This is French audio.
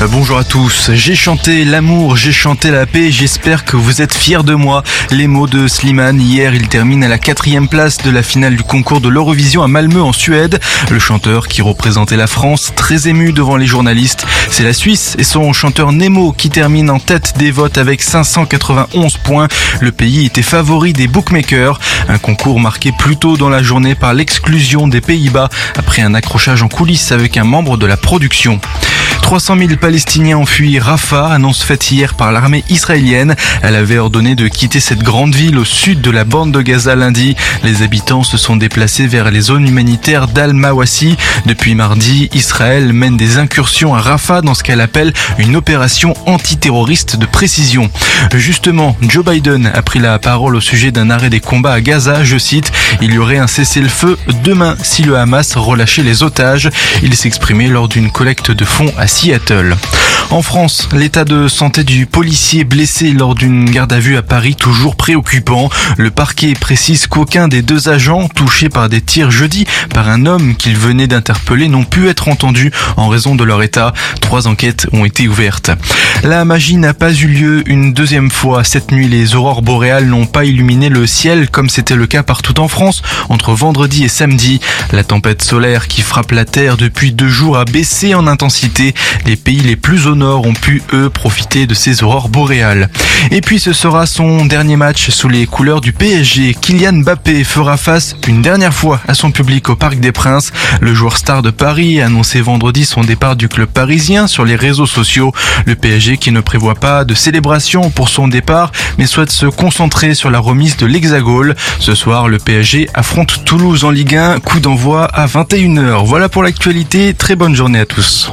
Bonjour à tous, j'ai chanté l'amour, j'ai chanté la paix, j'espère que vous êtes fiers de moi. Les mots de Slimane, hier il termine à la 4e place de la finale du concours de l'Eurovision à Malmö en Suède. Le chanteur qui représentait la France, très ému devant les journalistes. C'est la Suisse et son chanteur Nemo qui termine en tête des votes avec 591 points. Le pays était favori des bookmakers. Un concours marqué plus tôt dans la journée par l'exclusion des Pays-Bas après un accrochage en coulisses avec un membre de la production. 300 000 Palestiniens ont fui Rafah, annonce faite hier par l'armée israélienne. Elle avait ordonné de quitter cette grande ville au sud de la bande de Gaza lundi. Les habitants se sont déplacés vers les zones humanitaires d'Al-Mawasi. Depuis mardi, Israël mène des incursions à Rafah dans ce qu'elle appelle une opération antiterroriste de précision. Justement, Joe Biden a pris la parole au sujet d'un arrêt des combats à Gaza. Je cite, « Il y aurait un cessez-le-feu demain si le Hamas relâchait les otages ». Il s'exprimait lors d'une collecte de fonds à Seattle. En France, l'état de santé du policier blessé lors d'une garde à vue à Paris toujours préoccupant. Le parquet précise qu'aucun des 2 agents touchés par des tirs jeudi par un homme qu'il venait d'interpeller n'ont pu être entendus en raison de leur état. 3 enquêtes ont été ouvertes. La magie n'a pas eu lieu une 2e fois. Cette nuit, les aurores boréales n'ont pas illuminé le ciel comme c'était le cas partout en France entre vendredi et samedi. La tempête solaire qui frappe la Terre depuis 2 jours a baissé en intensité. Les pays les plus au nord ont pu, eux, profiter de ces aurores boréales. Et puis ce sera son dernier match sous les couleurs du PSG. Kylian Mbappé fera face une dernière fois à son public au Parc des Princes. Le joueur star de Paris a annoncé vendredi son départ du club parisien sur les réseaux sociaux. Le PSG qui ne prévoit pas de célébration pour son départ, mais souhaite se concentrer sur la remise de l'Hexagone. Ce soir, le PSG affronte Toulouse en Ligue 1, coup d'envoi à 21h. Voilà pour l'actualité, très bonne journée à tous.